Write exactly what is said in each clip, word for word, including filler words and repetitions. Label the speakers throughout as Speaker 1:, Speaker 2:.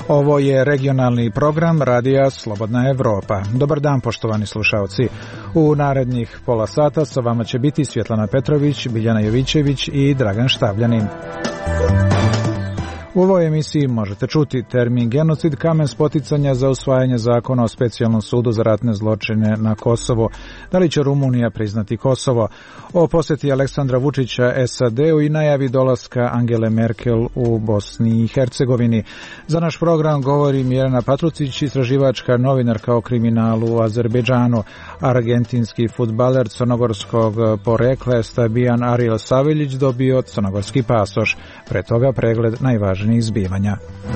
Speaker 1: Ovo je regionalni program Radija Slobodna Evropa. Dobar dan, poštovani slušalci. U narednih pola sata sa vama će biti Svjetlana Petrović, Biljana Jovićević i Dragan Štavljanin. U ovoj emisiji možete čuti termin genocid, kamen spoticanja za usvajanje zakona o specijalnom sudu za ratne zločine na Kosovo. Da li će Rumunija priznati Kosovo? O posjeti Aleksandra Vučića S A D-u i najavi dolaska Angele Merkel u Bosni i Hercegovini. Za naš program govori Mirjana Patrucić, istraživačka novinarka o kriminalu u Azerbejdžanu. Argentinski fudbaler crnogorskog porekla Stabijan Ariel Saveljić dobio crnogorski pasoš. Pre toga pregled najvažnijih zbivanja.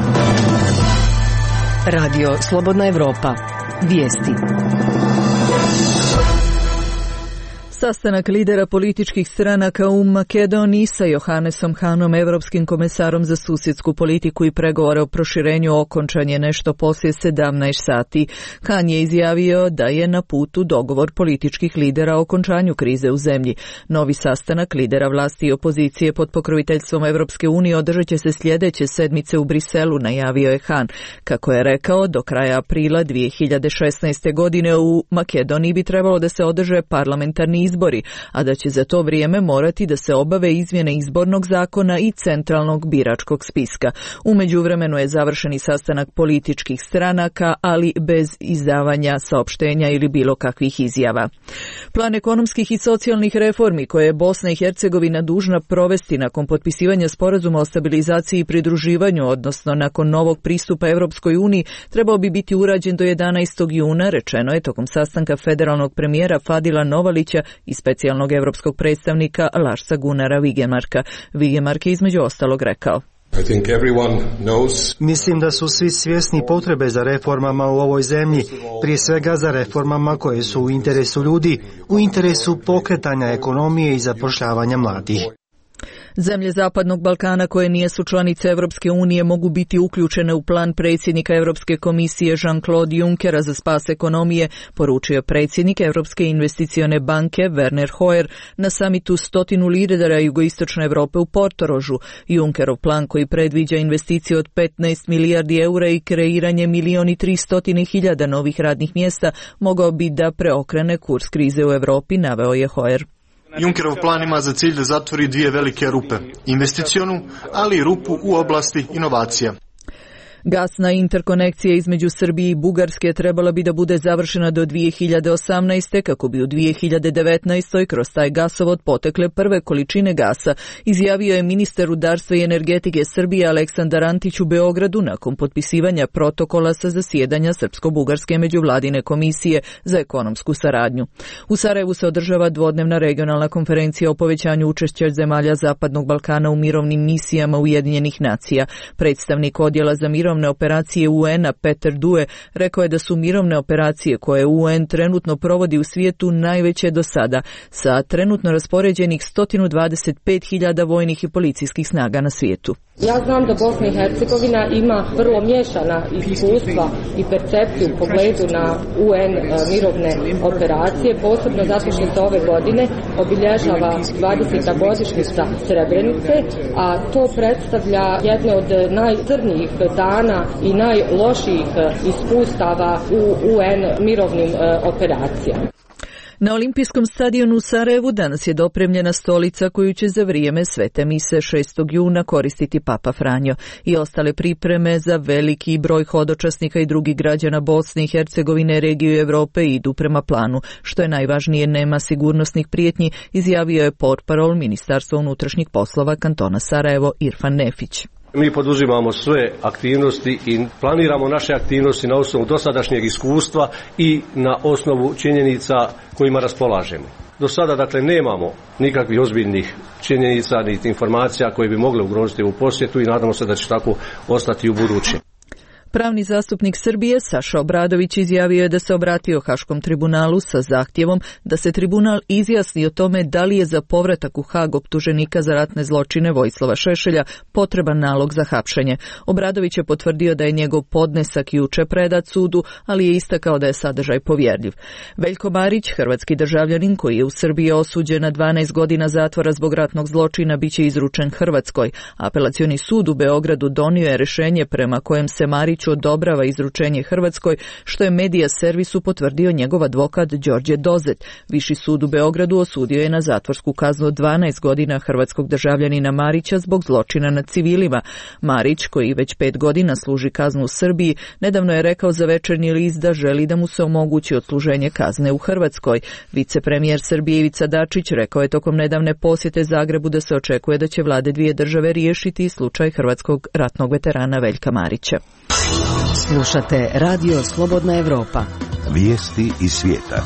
Speaker 2: Radio Slobodna Evropa. Vijesti. Sastanak lidera političkih stranaka u Makedoniji sa Johannesom Hanom, evropskim komesarom za susjedsku politiku i pregovore o proširenju, okončan je nešto poslije sedamnaest sati. Han je izjavio da je na putu dogovor političkih lidera o okončanju krize u zemlji. Novi sastanak lidera vlasti i opozicije pod pokroviteljstvom Evropske unije održat će se sljedeće sedmice u Briselu, najavio je Han. Kako je rekao, do kraja aprila dvije hiljade šesnaeste. godine u Makedoniji bi trebalo da se održe parlamentarni izbori, a da će za to vrijeme morati da se obave izmjene izbornog zakona i centralnog biračkog spiska. U međuvremenu je završeni sastanak političkih stranaka, ali bez izdavanja saopštenja ili bilo kakvih izjava. Plan ekonomskih i socijalnih reformi koje je Bosna i Hercegovina dužna provesti nakon potpisivanja sporazuma o stabilizaciji i pridruživanju, odnosno nakon novog pristupa Evropskoj uniji, trebao bi biti urađen do jedanaestog juna, rečeno je tokom sastanka federalnog premijera Fadila Novalića i specijalnog evropskog predstavnika Larsa Gunnara Vigemarka. Vigemark je između ostalog rekao:
Speaker 3: I think everyone knows.
Speaker 4: Mislim da su svi svjesni potrebe za reformama u ovoj zemlji, prije svega za reformama koje su u interesu ljudi, u interesu pokretanja ekonomije i zapošljavanja mladih.
Speaker 2: Zemlje Zapadnog Balkana koje nisu članice Evropske unije mogu biti uključene u plan predsjednika Europske komisije Jean-Claude Junckera za spas ekonomije, poručio predsjednik Europske investicione banke Werner Hoyer na samitu stotinu lidera jugoistočne Europe u Portorožu. Junckerov plan, koji predviđa investiciju od petnaest milijardi eura i kreiranje milion i tristotine hiljada novih radnih mjesta, mogao bi da preokrene kurs krize u Europi, naveo je Hoyer.
Speaker 5: Junckerov plan ima za cilj da zatvori dvije velike rupe, investicionu, ali i rupu u oblasti inovacija.
Speaker 2: Gasna interkonekcija između Srbije i Bugarske trebala bi da bude završena do dvije hiljade osamnaeste. kako bi u dvije hiljade devetnaestoj. kroz taj gasovod potekle prve količine gasa, izjavio je ministar rudarstva i energetike Srbije Aleksandar Antić u Beogradu nakon potpisivanja protokola sa zasjedanja Srpsko-Bugarske međuvladine komisije za ekonomsku saradnju. U Sarajevu se održava dvodnevna regionalna konferencija o povećanju učešća zemalja Zapadnog Balkana u mirovnim misijama Ujedinjenih nacija. Predstavnik odjela za mirovne operacije U N-a Peter Due rekao je da su mirovne operacije koje U N trenutno provodi u svijetu najveće do sada, sa trenutno raspoređenih sto dvadeset pet hiljada vojnih i policijskih snaga na svijetu.
Speaker 6: Ja znam da Bosna i Hercegovina ima vrlo miješana iskustva i percepciju u pogledu na U N mirovne operacije, posebno zato što se ove godine obilježava dvadeseta godišnjica Srebrenice, a to predstavlja jedne od najcrnijih dana i najlošijih iskustava u U N mirovnim operacijama.
Speaker 2: Na olimpijskom stadionu u Sarajevu danas je dopremljena stolica koju će za vrijeme svete mise šestog juna koristiti Papa Franjo. I ostale pripreme za veliki broj hodočasnika i drugih građana Bosne i Hercegovine, regiju Europe idu prema planu. Što je najvažnije, nema sigurnosnih prijetnji, izjavio je portparol Ministarstva unutrašnjih poslova kantona Sarajevo Irfan Nefić.
Speaker 7: Mi poduzimamo sve aktivnosti i planiramo naše aktivnosti na osnovu dosadašnjeg iskustva i na osnovu činjenica kojima raspolažemo. Do sada, dakle, nemamo nikakvih ozbiljnih činjenica niti informacija koje bi mogle ugroziti ovu posjetu i nadamo se da će tako ostati u buduće.
Speaker 2: Pravni zastupnik Srbije Saša Obradović izjavio je da se obratio Haškom tribunalu sa zahtjevom da se tribunal izjasni o tome da li je za povratak u Hag optuženika za ratne zločine Vojislava Šešelja potreban nalog za hapšenje. Obradović je potvrdio da je njegov podnesak juče predat sudu, ali je istakao da je sadržaj povjerljiv. Veljko Marić, hrvatski državljanin koji je u Srbiji osuđen na dvanaest godina zatvora zbog ratnog zločina, biće izručen Hrvatskoj. Apelacioni sud u Beogradu donio je rješenje prema kojem se Marić Vučiću odobrava izručenje Hrvatskoj, što je Medija servisu potvrdio njegov advokat Đorđe Dozet. Viši sud u Beogradu osudio je na zatvorsku kaznu od dvanaest godina hrvatskog državljanina Marića zbog zločina nad civilima. Marić, koji već pet godina služi kaznu u Srbiji, nedavno je rekao za Večernji list da želi da mu se omogući odsluženje kazne u Hrvatskoj. Vicepremijer Srbije Ivica Dačić rekao je tokom nedavne posjete Zagrebu da se očekuje da će vlade dvije države riješiti slučaj hrvatskog ratnog veterana Veljka Marića.
Speaker 8: Slušate Radio Slobodna Evropa.
Speaker 9: Vijesti iz svijeta.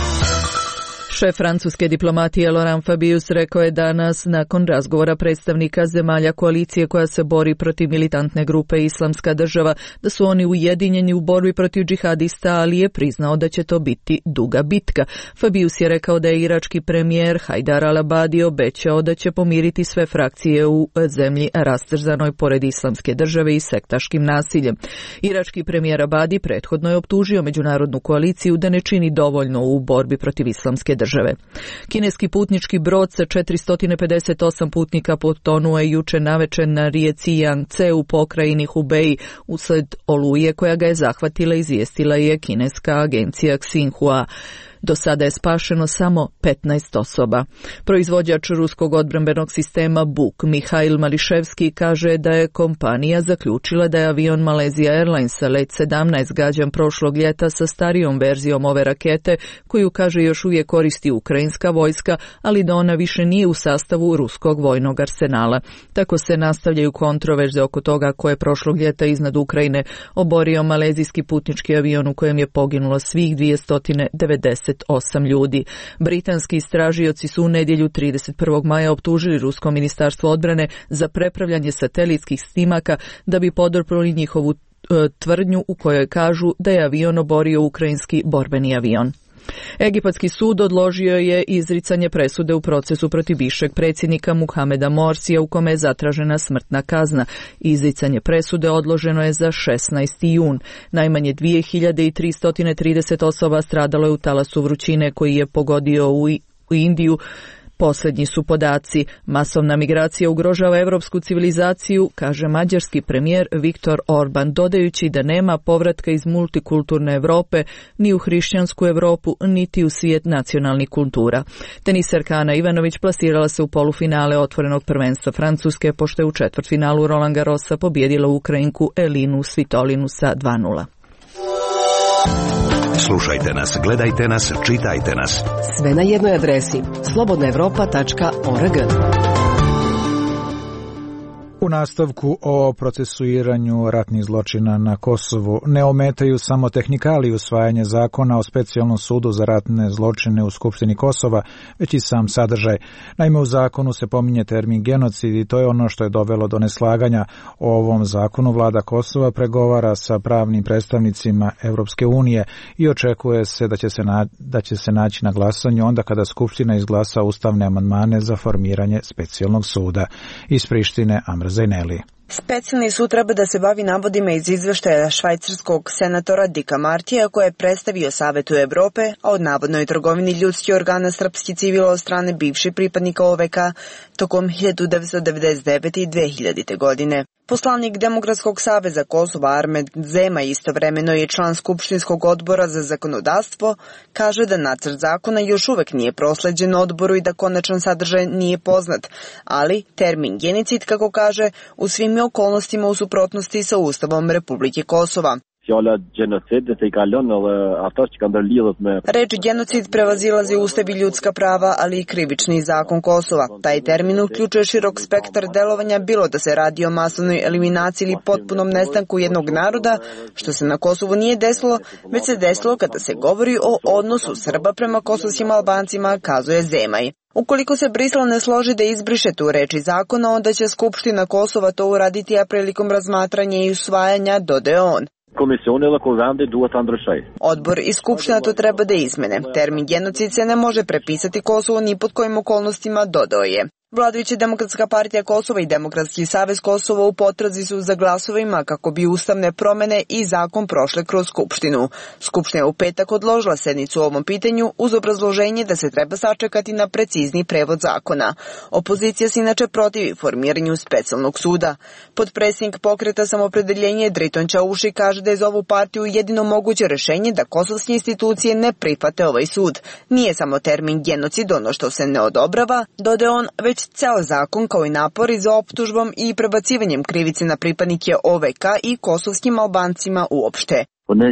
Speaker 2: Šef francuske diplomatije Laurent Fabius rekao je danas, nakon razgovora predstavnika zemalja koalicije koja se bori protiv militantne grupe Islamska država, da su oni ujedinjeni u borbi protiv džihadista, ali je priznao da će to biti duga bitka. Fabius je rekao da je irački premijer Hajdar al-Abadi obećao da će pomiriti sve frakcije u zemlji rastrzanoj pored Islamske države i sektaškim nasiljem. Irački premijer Abadi prethodno je optužio međunarodnu koaliciju da ne čini dovoljno u borbi protiv Islamske države. Kineski putnički brod sa četiristo pedeset osam putnika potonuo je juče navečer na rijeci Yangtze u pokrajini Hubei usled oluje koja ga je zahvatila, izvijestila je kineska agencija Xinhua. Do sada je spašeno samo petnaest osoba. Proizvođač ruskog odbrambenog sistema Buk Mihail Mališevski kaže da je kompanija zaključila da je avion Malaysia Airlinesa let sedamnaest gađan prošlog ljeta sa starijom verzijom ove rakete, koju kaže još uvijek koristi ukrajinska vojska, ali da ona više nije u sastavu ruskog vojnog arsenala. Tako se nastavljaju kontroverze oko toga ko je prošlog ljeta iznad Ukrajine oborio malezijski putnički avion u kojem je poginulo svih dvjesto devedeset osam ljudi. Britanski istražioci su u nedjelju trideset prvog maja optužili Rusko ministarstvo odbrane za prepravljanje satelitskih snimaka da bi poduprli njihovu e, tvrdnju u kojoj kažu da je avion oborio ukrajinski borbeni avion. Egipatski sud odložio je izricanje presude u procesu protiv bivšeg predsjednika Muhameda Morsija u kome je zatražena smrtna kazna. Izricanje presude odloženo je za šesnaesti jun. Najmanje dvije hiljade tristo trideset osoba stradalo je u talasu vrućine koji je pogodio u, u Indiju. Posljednji su podaci. Masovna migracija ugrožava evropsku civilizaciju, kaže mađarski premijer Viktor Orban, dodajući da nema povratka iz multikulturne Europe ni u hrišćansku Europu, niti u svijet nacionalnih kultura. Teniserka Ana Ivanović plasirala se u polufinale otvorenog prvenstva Francuske, pošto je u četvrtfinalu Roland Garrosa pobijedila Ukrajinku Elinu Svitolinu sa dva nula.
Speaker 9: Slušajte nas, gledajte nas, čitajte nas.
Speaker 8: Sve na jednoj adresi slobodna evropa tačka org.
Speaker 1: U nastavku o procesuiranju ratnih zločina na Kosovu ne ometaju samo tehnikali usvajanja zakona o specijalnom sudu za ratne zločine u Skupštini Kosova, već i sam sadržaj. Naime, u zakonu se pominje termin genocid i to je ono što je dovelo do neslaganja. O ovom zakonu vlada Kosova pregovara sa pravnim predstavnicima Evropske unije i očekuje se da će se, na, da će se naći na glasanju onda kada Skupština izglasa ustavne amandmane za formiranje specijalnog suda. Iz Prištine Amr Zaineli.
Speaker 10: Specijalni sud treba da se bavi navodima iz izveštaja švajcarskog senatora Dika Martija koje je predstavio Savetu Evrope, a od navodnoj trgovini ljudskih organa srpski civila od strane bivših pripadnika O V K tokom hiljadu devetsto devedeset devete. i dve hiljadite. godine. Poslanik Demokratskog saveza Kosova Armed Zema, istovremeno je član Skupštinskog odbora za zakonodavstvo, kaže da nacrt zakona još uvek nije prosleđen odboru i da konačan sadržaj nije poznat, ali termin genocid, kako kaže, u svim okolnostima u suprotnosti sa Ustavom Republike Kosova. Reč genocid prevazilazi Ustav i ljudska prava, ali i krivični zakon Kosova. Taj termin uključuje širok spektar delovanja, bilo da se radi o masovnoj eliminaciji ili potpunom nestanku jednog naroda, što se na Kosovu nije desilo, već se desilo kada se govori o odnosu Srba prema kosovskim Albancima, kazuje Zemaj. Ukoliko se Brisel ne složi da izbriše tu reč iz zakona, onda će Skupština Kosova to uraditi, a prilikom razmatranja i usvajanja, dodaje on. Odbor i Skupština to treba da izmene. Termin genocid se ne može prepisati Kosovo ni pod kojim okolnostima, dodao je. Vladajuća Demokratska partija Kosova i Demokratski savez Kosova u potrazi su za glasovima kako bi ustavne promene i zakon prošle kroz Skupštinu. Skupština je u petak odložila sednicu o ovom pitanju uz obrazloženje da se treba sačekati na precizni prevod zakona. Opozicija se inače protivi formiranju specijalnog suda. Potpredsjednik Pokreta Samopredeljenje Driton Čauši kaže da je za ovu partiju jedino moguće rešenje da kosovske institucije ne prihvate ovaj sud. Nije samo termin genocid ono što se ne odobrava, dodaje on, već ceo zakon kao i napori za optužbom i prebacivanjem krivice na pripadnike O V K i kosovskim Albancima uopšte.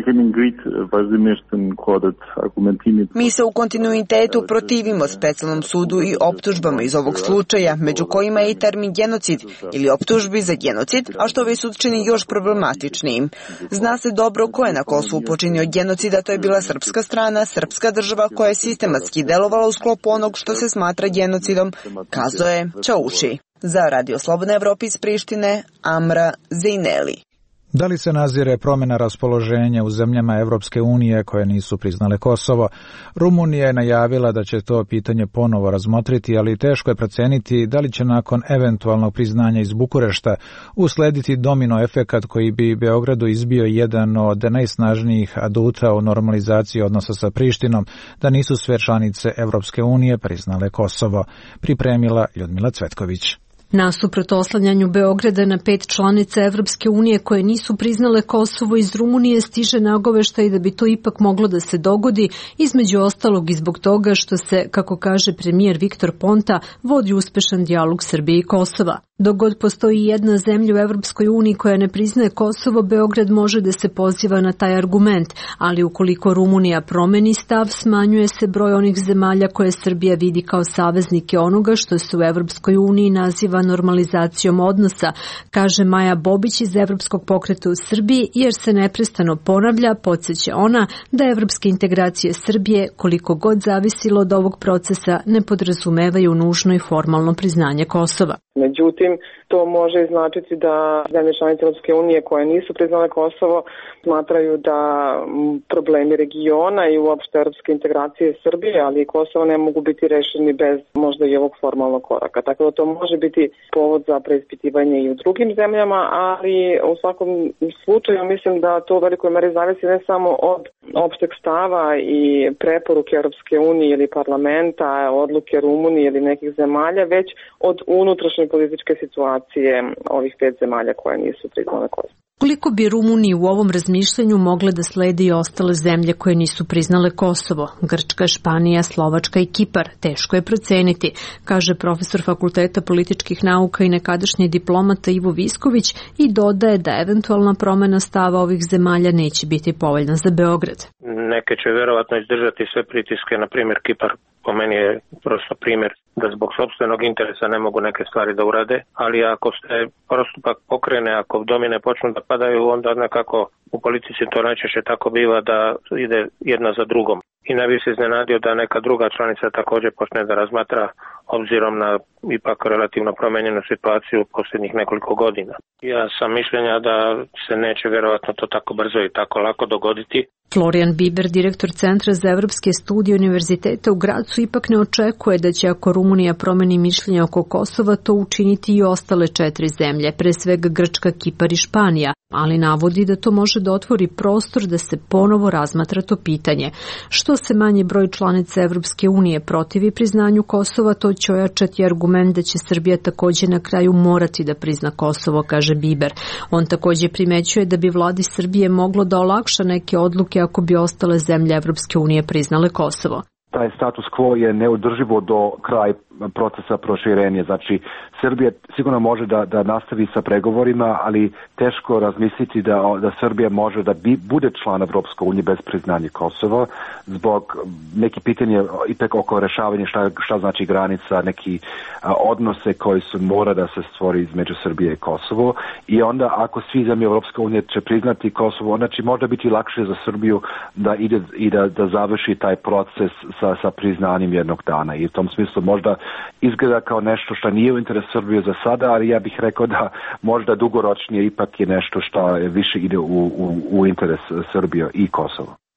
Speaker 10: Mi se u kontinuitetu protivimo specijalnom sudu i optužbama iz ovog slučaja, među kojima je i termin genocid ili optužbi za genocid, a što ovaj sud čini još problematičnijim. Zna se dobro ko je na Kosovu počinio genocida, to je bila srpska strana, srpska država koja je sistematski delovala u sklopu onog što se smatra genocidom, kazao je Čauši. Za Radio Slobodna Evropa iz Prištine, Amra Zejneli.
Speaker 1: Da li se nazire promjena raspoloženja u zemljama Evropske unije koje nisu priznale Kosovo? Rumunija je najavila da će to pitanje ponovo razmotriti, ali teško je proceniti da li će nakon eventualnog priznanja iz Bukurešta uslediti domino efekat koji bi Beogradu izbio jedan od najsnažnijih aduta u normalizaciji odnosa sa Prištinom, da nisu sve članice Evropske unije priznale Kosovo. Pripremila Ljudmila Cvetković.
Speaker 11: Nasuprot oslanjanju Beograda na pet članica Evropske unije koje nisu priznale Kosovo, iz Rumunije stiže nagoveštaj da bi to ipak moglo da se dogodi, između ostalog i zbog toga što se, kako kaže premijer Viktor Ponta, vodi uspešan dijalog Srbije i Kosova. Dok god postoji jedna zemlja u Evropskoj uniji koja ne priznaje Kosovo, Beograd može da se poziva na taj argument, ali ukoliko Rumunija promeni stav, smanjuje se broj onih zemalja koje Srbija vidi kao saveznike onoga što se u Evropskoj uniji naziva normalizacijom odnosa, kaže Maja Bobić iz Evropskog pokreta u Srbiji, jer se neprestano ponavlja, podsjeća ona, da evropske integracije Srbije, koliko god zavisilo od ovog procesa, ne podrazumevaju nužno i formalno priznanje Kosova.
Speaker 12: Međutim, to može značiti da zemlje članice Europske unije koje nisu priznale Kosovo smatraju da problemi regiona i uopšte europske integracije Srbije, ali i Kosova ne mogu biti rešeni bez možda i ovog formalnog koraka. Tako da to može biti povod za preispitivanje i u drugim zemljama, ali u svakom slučaju mislim da to u velikoj meri zavisi ne samo od opšteg stava i preporuke Europske unije ili parlamenta, odluke Rumunije ili nekih zemalja, već od unutrašnje političke situacije ovih pet zemalja koje nisu priznale Kosovo.
Speaker 11: Koliko bi Rumuniji u ovom razmišljanju mogle da slede i ostale zemlje koje nisu priznale Kosovo? Grčka, Španija, Slovačka i Kipar. Teško je proceniti, kaže profesor Fakulteta političkih nauka i nekadašnji diplomata Ivo Visković i dodaje da eventualna promena stava ovih zemalja neće biti povoljna za Beograd.
Speaker 13: Neke će verovatno izdržati sve pritiske, na primjer Kipar po meni je prosto primjer da zbog sopstvenog interesa ne mogu neke stvari da urade, ali ako se postupak pokrene, ako domine počnu da padaju, onda nekako u politici to najčešće tako biva da ide jedna za drugom. I ne bi se iznenadio da neka druga članica također počne da razmatra obzirom na ipak relativno promenjenu situaciju u posljednjih nekoliko godina. Ja sam mišljenja da se neće vjerovatno to tako brzo i tako lako dogoditi.
Speaker 11: Florian Biber, direktor Centra za evropske studije Univerziteta u Gracu, ipak ne očekuje da će ako Rumunija promeni mišljenje oko Kosova to učiniti i ostale četiri zemlje, pre svega Grčka, Kipar i Španija, ali navodi da to može da otvori prostor da se ponovo razmatra to pitanje. Što se manji broj članica Evropske unije protivi priznanju Kosova, to će ojačati argument da će Srbija također na kraju morati da prizna Kosovo, kaže Biber. On također primećuje da bi vladi Srbije moglo da olakša neke odluke ako bi ostale zemlje Evropske unije priznale Kosovo.
Speaker 14: Taj status quo je neodrživo do kraja procesa proširenja. Znači, Srbija sigurno može da, da nastavi sa pregovorima, ali teško razmisliti da, da Srbija može da bi, bude član Evropske unije bez priznanja Kosova, zbog neki pitanje ipak oko rešavanja šta, šta znači granica, neki a, odnose koji su mora da se stvori između Srbije i Kosovo. I onda ako svi zemlje Evropske unije će priznati Kosovo, onda će možda biti lakše za Srbiju da ide i da, da završi taj proces sa, sa priznanjem jednog dana. I u tom smislu možda izgleda kao nešto što nije u interes Srbije za sada, ali ja bih rekao da možda dugoročnije ipak je nešto što više ide u, u, u interes Srbije i Kosova.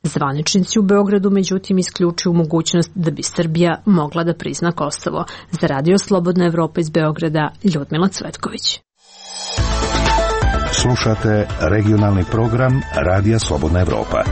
Speaker 11: Zvaničnici u Beogradu međutim isključuju mogućnost da bi Srbija mogla da prizna Kosovo. Za Radio Slobodna Evropa iz Beograda, Ljudmila Cvetković.
Speaker 9: Slušate regionalni program Radija Slobodna Evropa.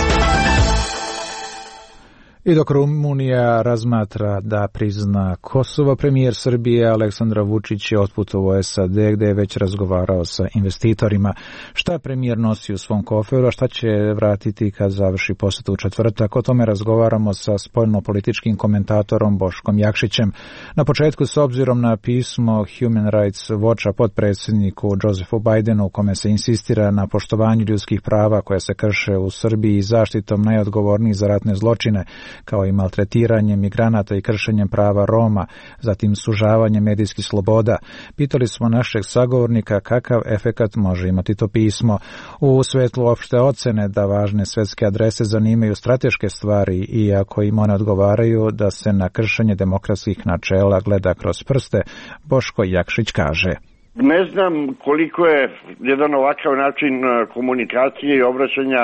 Speaker 1: I dok Rumunija razmatra da prizna Kosovo, premijer Srbije Aleksandar Vučić je otputovao u S A D gde je već razgovarao sa investitorima. Šta premijer nosi u svom koferu, a šta će vratiti kad završi posetu u četvrtak? O tome razgovaramo sa spoljnopolitičkim komentatorom Boškom Jakšićem. Na početku, s obzirom na pismo Human Rights Watcha potpredsjedniku Josephu Bidenu, u kome se insistira na poštovanju ljudskih prava koja se krše u Srbiji i zaštitom najodgovornijih za ratne zločine, kao i maltretiranje migranata i kršenjem prava Roma, zatim sužavanje medijskih sloboda. Pitali smo našeg sagovornika kakav efekat može imati to pismo. U svetlu opšte ocene da važne svetske adrese zanimaju strateške stvari i ako im one odgovaraju da se na kršenje demokratskih načela gleda kroz prste, Boško Jakšić kaže.
Speaker 15: Ne znam koliko je jedan ovakav način komunikacije i obraćanja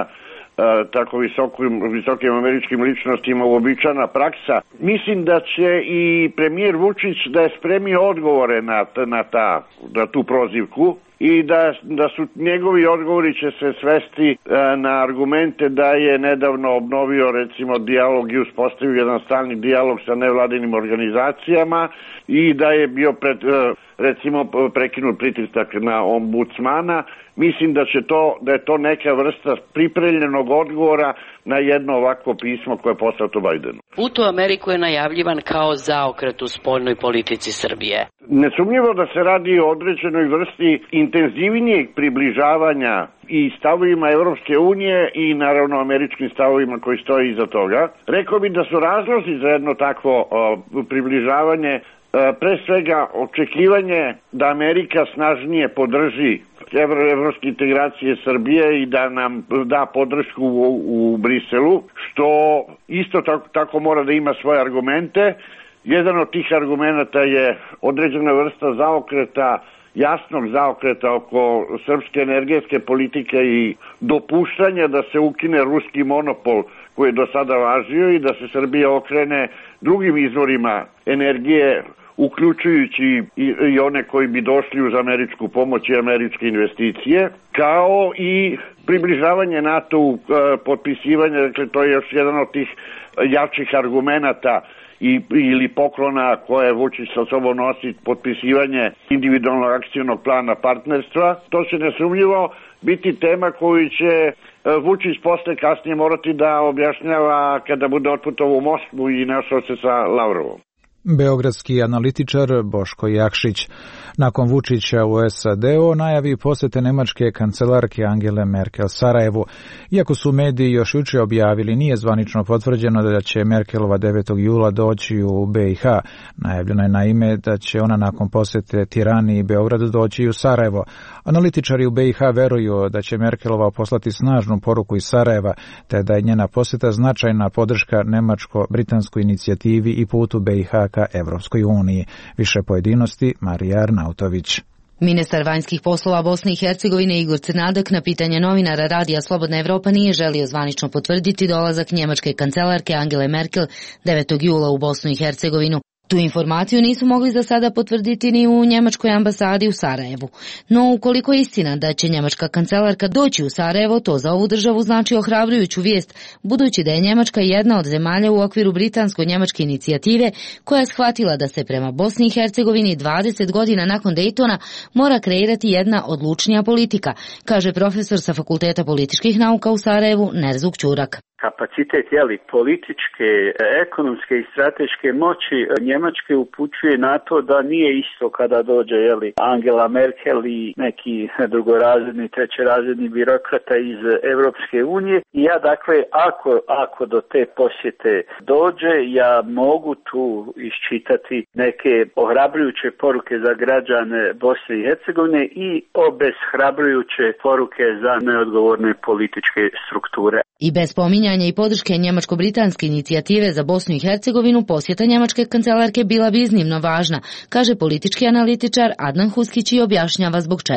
Speaker 15: tako visokim, visokim američkim ličnostima uobičajena praksa. Mislim da će i premijer Vučić da je spremio odgovore na, na, ta, na tu prozivku i da, da su njegovi odgovori će se svesti e, na argumente da je nedavno obnovio recimo dijalog i uspostavio jedan stalni dijalog sa nevladinim organizacijama i da je bio pred, e, recimo prekinut pritisak na ombudsmana. Mislim da će to, da je to neka vrsta pripremljenog odgovora na jedno ovakvo pismo koje je poslato Bajdenu.
Speaker 16: Put u Ameriku je najavljivan kao zaokret u spoljnoj politici Srbije.
Speaker 15: Nesumnjivo da se radi o određenoj vrsti intenzivnijeg približavanja i stavovima Evropske unije i naravno američkim stavovima koji stoje iza toga. Rekao bih da su razlozi za jedno takvo o, približavanje pre svega očekivanje da Amerika snažnije podrži evropske integracije Srbije i da nam da podršku u, u Briselu, što isto tako, tako mora da ima svoje argumente. Jedan od tih argumenta je određena vrsta zaokreta, jasnog zaokreta oko srpske energetske politike i dopuštanja da se ukine ruski monopol koji je do sada važio i da se Srbija okrene drugim izvorima energije, uključujući i, i one koji bi došli uz američku pomoć i američke investicije, kao i približavanje NATO-u, potpisivanje, dakle to je još jedan od tih jačih argumenata i, ili poklona koje Vučić sa sobom nosi, potpisivanje individualnog akcionog plana partnerstva. To će nesumnjivo biti tema koju će Vučić posle kasnije morati da objašnjava kada bude otputovao u Moskvu i našao se sa Lavrovom.
Speaker 1: Beogradski analitičar Boško Jakšić. Nakon Vučića u S A D o najavi posete nemačke kancelarke Angele Merkel Sarajevu. Iako su mediji još juče objavili, nije zvanično potvrđeno da će Merkelova devetog jula doći u B i H. Najavljeno je naime da će ona nakon posete Tirani i Beogradu doći u Sarajevo. Analitičari u B i H veruju da će Merkelova poslati snažnu poruku iz Sarajeva, te da je njena poseta značajna podrška nemačko-britanskoj inicijativi i putu B i H ka Evropskoj uniji. Više pojedinosti Marija Arnautović.
Speaker 17: Ministar vanjskih poslova Bosne i Hercegovine Igor Crnadak na pitanje novinara Radija Slobodna Evropa nije želio zvanično potvrditi dolazak njemačke kancelarke Angele Merkel devetog jula u Bosnu i Hercegovinu. Tu informaciju nisu mogli za sada potvrditi ni u njemačkoj ambasadi u Sarajevu. No, ukoliko je istina da će njemačka kancelarka doći u Sarajevo, to za ovu državu znači ohrabrujuću vijest, budući da je Njemačka jedna od zemalja u okviru britansko-njemačke inicijative koja je shvatila da se prema Bosni i Hercegovini dvadeset godina nakon Dejtona mora kreirati jedna odlučnija politika, kaže profesor sa Fakulteta političkih nauka u Sarajevu Nerzuk Ćurak.
Speaker 18: Kapacitet jeli, političke, ekonomske i strateške moći Njemačke upućuje na to da nije isto kada dođe jeli, Angela Merkel i neki drugorazredni, trećerazredni birokrata iz Evropske unije. I ja dakle, ako, ako do te posjete dođe, ja mogu tu iščitati neke ohrabrujuće poruke za građane Bosne i Hercegovine i obeshrabrujuće poruke za neodgovorne političke strukture.
Speaker 17: I bez spominjanja i podrške njemačko-britanske inicijative za Bosnu i Hercegovinu, posjeta njemačke kancelarke bila bi iznimno važna, kaže politički analitičar Adnan Huskić i objašnjava zbog čega.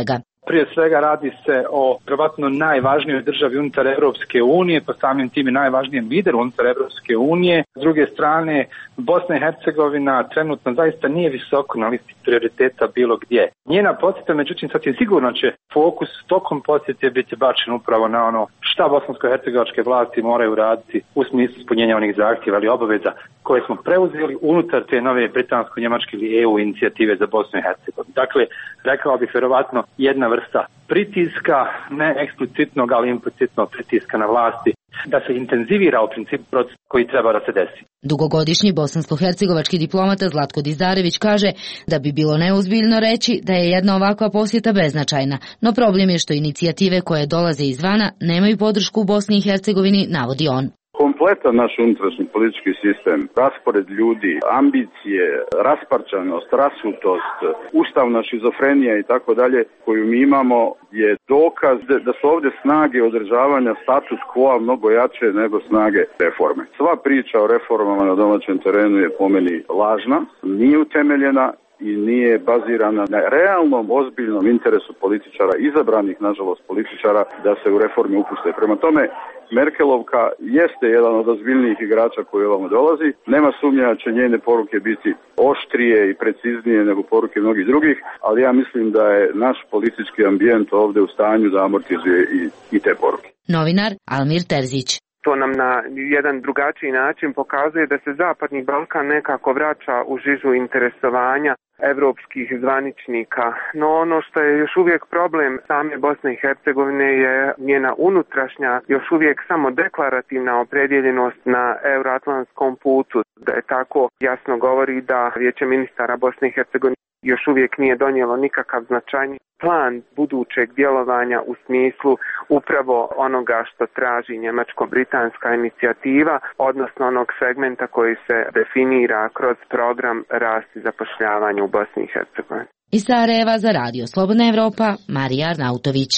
Speaker 19: Prije svega radi se o vjerovatno najvažnijoj državi unutar Europske unije, pa samim tim i najvažnijem lideru unutar Europske unije. S druge strane, Bosna i Hercegovina trenutno zaista nije visoko na listi prioriteta bilo gdje. Njena posjeta, međutim, sasvim sigurno će fokus tokom posjete biti bačen upravo na ono šta bosansko-hercegovačke vlasti moraju raditi u smislu ispunjenja onih zahtjeva ili obaveza koje smo preuzeli unutar te nove britansko-njemačke ili E U inicijative za Bosnu i Hercegovinu. Dakle, rekao bih vjerovatno jedna vrsta pritiska, ne eksplicitnog, ali implicitnog pritiska na vlasti, da se intenzivira u principu proces koji treba da se desi.
Speaker 17: Dugogodišnji bosansko-hercegovački diplomata Zlatko Dizdarević kaže da bi bilo neozbiljno reći da je jedna ovakva posjeta beznačajna, no problem je što inicijative koje dolaze izvana nemaju podršku u Bosni i Hercegovini, navodi on.
Speaker 20: Kompletan naš unutrašnji politički sistem, raspored ljudi, ambicije, rasparčanost, rasutost, ustavna šizofrenija i tako dalje koju mi imamo je dokaz da su ovdje snage održavanja status quo mnogo jače nego snage reforme. Sva priča o reformama na domaćem terenu je po meni lažna, nije utemeljena i nije bazirana na realnom, ozbiljnom interesu političara, izabranih, nažalost, političara, da se u reforme upuste. Prema tome, Merkelovka jeste jedan od ozbiljnijih igrača koji ovamo dolazi. Nema sumnja da će njene poruke biti oštrije i preciznije nego poruke mnogih drugih, ali ja mislim da je naš politički ambijent ovdje u stanju da amortizuje i, i te poruke.
Speaker 17: Novinar Almir Terzić.
Speaker 21: To nam na jedan drugačiji način pokazuje da se Zapadni Balkan nekako vraća u žižu interesovanja evropskih zvaničnika. No ono što je još uvijek problem same Bosne i Hercegovine je njena unutrašnja, još uvijek samo deklarativna opredjeljenost na euroatlantskom putu. Da je tako jasno govori da Vijeće ministara Bosne i Hercegovine još uvijek nije donijelo nikakav značajni plan budućeg djelovanja u smislu upravo onoga što traži njemačko-britanska inicijativa, odnosno onog segmenta koji se definira kroz program rast i zapošljavanja u Bosni i Hercegovini.
Speaker 17: Iz Sarajeva za Radio Slobodna Evropa, Marija Arnautović.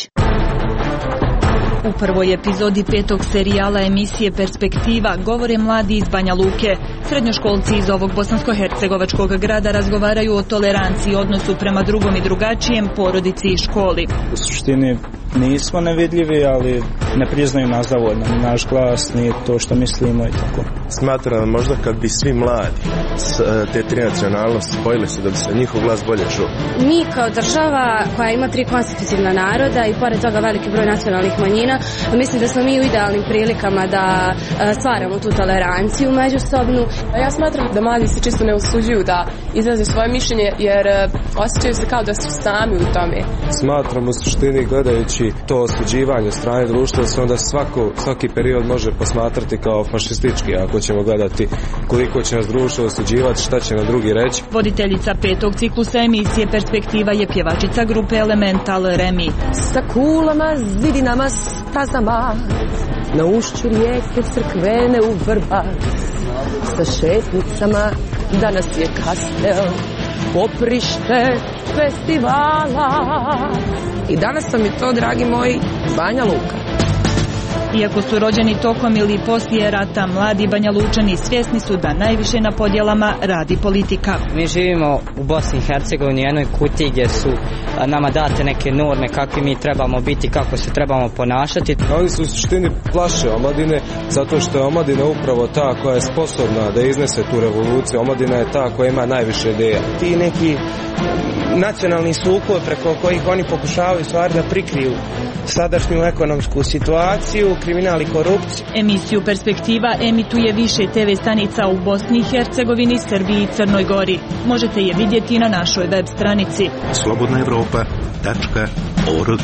Speaker 22: U prvoj epizodi petog serijala emisije Perspektiva govore mladi iz Banja Luke. Srednjoškolci iz ovog bosansko-hercegovačkog grada razgovaraju o toleranciji, odnosu prema drugom i drugačijem, porodici i školi.
Speaker 23: U suštini nismo nevidljivi, ali ne priznaju nas dovoljno. Naš glas nije to što mislimo i tako.
Speaker 24: Smatram možda kad bi svi mladi te tri nacionalnosti spojili se da bi se njihov glas bolje čuo.
Speaker 25: Mi kao država koja ima tri konstitutivna naroda i pored toga veliki broj nacionalnih manjina, mislim da smo mi u idealnim prilikama da stvaramo tu toleranciju međusobnu.
Speaker 26: Ja smatram da mladi se čisto ne usuđuju da izraze svoje mišljenje jer osjećaju se kao da su sami u tome.
Speaker 24: Smatram u suštini gledajući to osuđivanje strane društva se onda svako, svaki period može posmatrati kao fašistički ako ćemo gledati koliko će nas društvo osuđivati, šta će na drugi reći.
Speaker 22: Voditeljica petog ciklusa emisije Perspektiva je pjevačica grupe Elemental Remi.
Speaker 27: Sa kulama, zidinama, stazama, na ušću rijeke crkvene u Vrbas, sa šetnicama, danas je kastel, poprište festivala. I danas sam i to, dragi moji, Banja Luka.
Speaker 22: Iako su rođeni tokom ili poslije rata, mladi Banja Lučani svjesni su da najviše na podjelama radi politika.
Speaker 28: Mi živimo u Bosni i Hercegovini, jednoj kutiji gdje su nama date neke norme kakvi mi trebamo biti, kako se trebamo ponašati.
Speaker 24: Oni su u suštini plaše omladine zato što je omladina upravo ta koja je sposobna da iznese tu revoluciju. Omladina je ta koja ima najviše ideja.
Speaker 29: Ti neki nacionalni sukob preko kojih oni pokušavaju stvari da prikriju sadašnju ekonomsku situaciju, kriminal i korupciju.
Speaker 22: Emisiju Perspektiva emituje više te ve stanica u Bosni i Hercegovini, Srbiji i Crnoj Gori. Možete je vidjeti na našoj web stranici
Speaker 9: slobodna evropa tačka org.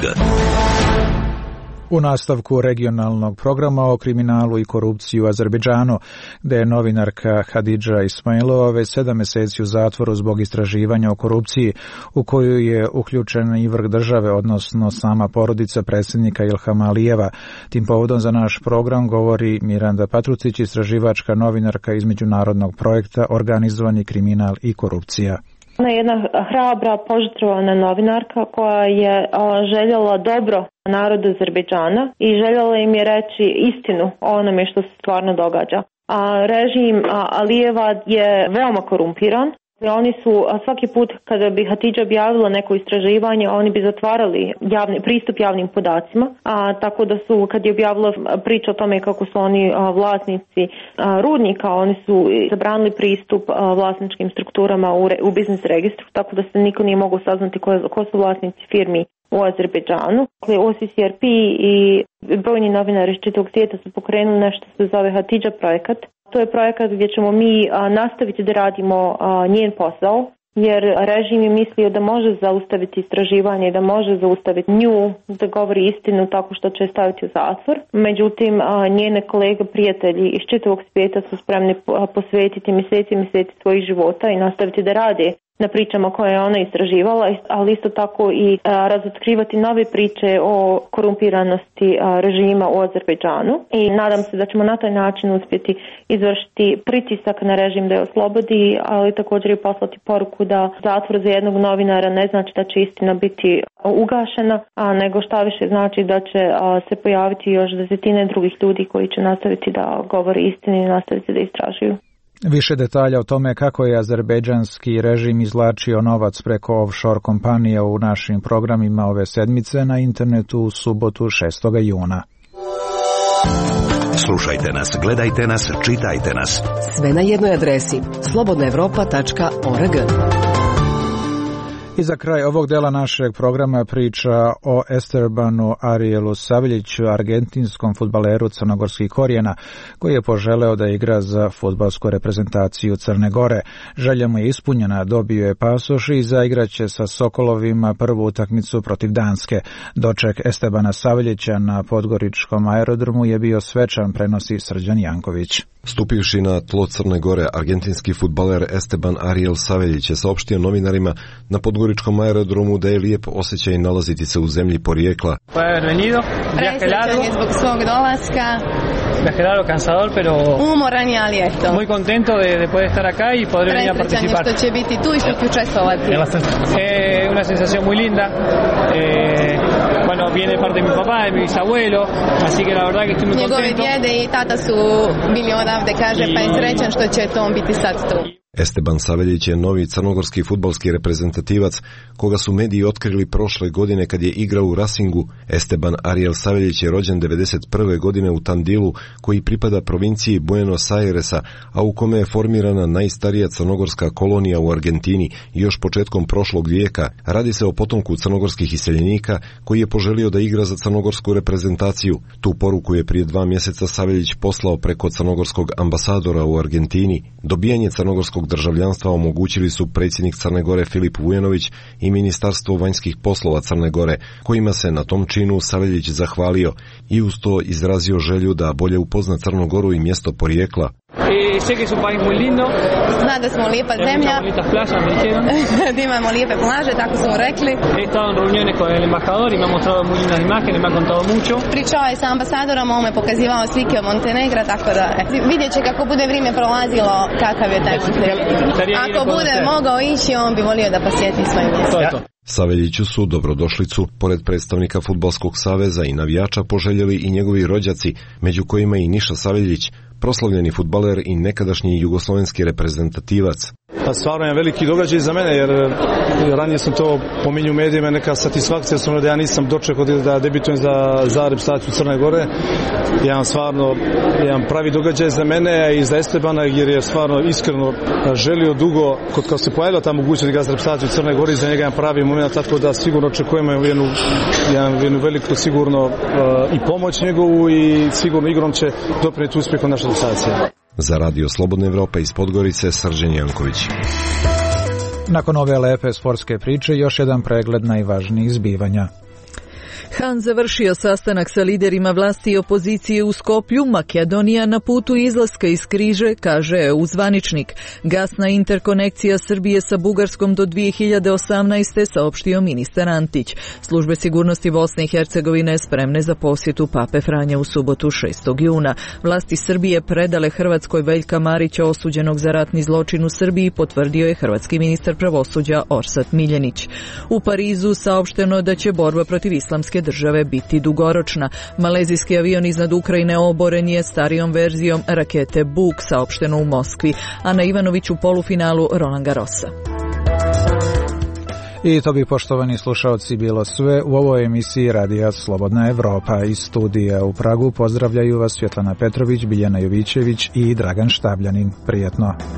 Speaker 1: U nastavku regionalnog programa o kriminalu i korupciji u Azerbejdžanu, gde je novinarka Hadidža Ismailova već sedam mjeseci u zatvoru zbog istraživanja o korupciji u koju je uključen i vrh države, odnosno sama porodica predsjednika Ilhama Alijeva. Tim povodom za naš program govori Miranda Patrucić, istraživačka novinarka iz međunarodnog projekta Organizovani kriminal i korupcija.
Speaker 30: Ona je jedna hrabra, požrtvovana novinarka koja je željela dobro narodu Azerbejdžana i željela im je reći istinu o onome što se stvarno događa. A režim Alijeva je veoma korumpiran Oni su svaki put kada bi Hatidža objavila neko istraživanje, oni bi zatvarali javni, pristup javnim podacima, a, tako da su, kad je objavila priča o tome kako su oni a, vlasnici a, rudnika, oni su zabranili pristup a, vlasničkim strukturama u, re, u biznis registru, tako da se niko nije mogao saznati ko, ko su vlasnici firmi u Azerbejdžanu. O C C R P i brojni novinari iz čitavog svijeta su pokrenuli nešto što se zove Hatidža projekat. To je projekat gdje ćemo mi a, nastaviti da radimo a, njen posao, jer režim je mislio da može zaustaviti istraživanje, da može zaustaviti nju da govori istinu tako što će staviti u zatvor. Međutim, a, njene kolege, prijatelji iz čitavog svijeta su spremni posvetiti mjeseci i mjeseci svojih života i nastaviti da rade na pričama koje je ona istraživala, ali isto tako i a, razotkrivati nove priče o korumpiranosti a, režima u Azerbejdžanu. I nadam se da ćemo na taj način uspjeti izvršiti pritisak na režim da je oslobodi, ali također i poslati poruku da zatvor za jednog novinara ne znači da će istina biti ugašena, a nego šta više znači da će a, se pojaviti još desetine drugih ljudi koji će nastaviti da govore istinu i nastaviti da istražuju.
Speaker 1: Više detalja o tome kako je azerbejdžanski režim izvlačio novac preko offshore kompanija u našim programima ove sedmice na internetu u subotu šestog juna.
Speaker 9: Slušajte nas, gledajte nas, čitajte nas.
Speaker 27: Sve na jednoj adresi slobodna evropa tačka org.
Speaker 1: I za kraj ovog dela našeg programa priča o Estebanu Arielu Saveljiću, argentinskom fudbaleru crnogorskih korijena, koji je poželeo da igra za fudbalsku reprezentaciju Crne Gore. Želja mu je ispunjena, dobio je pasoš i zaigraće sa Sokolovima prvu utakmicu protiv Danske. Doček Estebana Saveljića na podgoričkom aerodromu je bio svečan, prenosi Srđan Janković.
Speaker 2: Stupivši na tlo Crne Gore, argentinski fudbaler Esteban Ariel Saveljić je saopštio novinarima na podgoričkom aerodromu da je lijep osjećaj nalaziti se u zemlji porijekla.
Speaker 3: Presrećan je zbog svog dolaska.
Speaker 4: Viaje largo, cansador, pero
Speaker 3: umoran je, ali eto.
Speaker 4: Muy contento de, de poder estar acá y poder venir a participar.
Speaker 3: Presrećan je što će biti tu i što će učestvovati.
Speaker 4: Eh, una sensación muy linda. Eh, bueno, viene parte de mi papá, de mi bisabuelo, así que la verdad que estoy muy contento.
Speaker 3: Njegove djede i tata su bili odavde, kaže, pa je srećan što će to on biti sad tu.
Speaker 2: Esteban Saveljić je novi crnogorski fudbalski reprezentativac koga su mediji otkrili prošle godine kad je igrao u Racingu. Esteban Ariel Saveljić je rođen devedeset prve godine u Tandilu, koji pripada provinciji Buenos Airesa, a u kome je formirana najstarija crnogorska kolonija u Argentini još početkom prošlog vijeka. Radi se o potomku crnogorskih iseljenika koji je poželio da igra za crnogorsku reprezentaciju. Tu poruku je prije dva mjeseca Saveljić poslao preko crnogorskog ambasadora u Argentini. Dobijanje crnogorskog državljanstva omogućili su predsjednik Crne Gore Filip Vujanović i Ministarstvo vanjskih poslova Crne Gore, kojima se na tom činu Saveljić zahvalio i uz to izrazio želju da bolje upozna Crnu Goru i mjesto porijekla.
Speaker 4: Eh, sé que es un país muy lindo.
Speaker 3: Zna da smo lijepa zemlja. Da imamo lijepe plaže, tako smo rekli.
Speaker 4: He estado en reuniones con el embajador y me ha mostrado muy lindas imágenes, me ha contado mucho.
Speaker 3: Pričao je sa ambasadorom, on me pokazivao slike od Montenegra, tako da vidjet će kako bude vrijeme prolazilo kakav je taj Montenegro. Ako bude mogao ići, on bi volio da posjeti svoje mjesto.
Speaker 2: Saveljiću su dobrodošlicu, pored predstavnika Fudbalskog saveza i navijača, poželjeli i njegovi rođaci, među kojima i Niša Saveljić, proslavljeni fudbaler i nekadašnji jugoslovenski reprezentativac.
Speaker 5: Pa stvarno je veliki događaj za mene, jer ranije sam to pominju u medijima, neka satisfakcija sam da ja nisam dočekao da debitujem za, za reprezentaciju Crne Gore. Jedan stvarno jedan pravi događaj za mene i za Estebana, jer je stvarno iskreno želio dugo, kod kao se pojavila ta mogućnost da igra za reprezentaciju Crne Gore, za njega jedan pravi moment, tako da sigurno očekujemo jednu, jednu, jednu veliku sigurno uh, i pomoć njegovu i sigurno igrom će doprinijeti uspjehom naše reprezentacije.
Speaker 2: Za Radio Slobodna Evropa iz Podgorice, Srđan Janković.
Speaker 1: Nakon ove lepe sportske priče, još jedan pregled najvažnijih zbivanja.
Speaker 22: Han završio sastanak sa liderima vlasti i opozicije u Skoplju, Makedonija na putu izlaska iz križe, kaže E U zvaničnik. Gasna interkonekcija Srbije sa Bugarskom do dvije hiljade osamnaeste. saopštio ministar Antić. Službe sigurnosti Bosne i Hercegovine spremne za posjetu Pape Franje u subotu šestog juna. Vlasti Srbije predale Hrvatskoj Veljka Marića, osuđenog za ratni zločin u Srbiji, potvrdio je hrvatski ministar pravosuđa Orsat Miljenić. U Parizu saopšteno da će borba protiv islamske
Speaker 6: države biti dugoročna. Malezijski avion iznad Ukrajine oboren je starijom verzijom rakete Buk, saopšteno u Moskvi. Ana Ivanović u polufinalu Roland Garrosa.
Speaker 1: I to bi, poštovani slušaoci, bilo sve u ovoj emisiji Radija Slobodna Evropa. Iz studija u Pragu pozdravljaju vas Svjetlana Petrović, Biljana Jovićević i Dragan Štabljanin. Prijetno.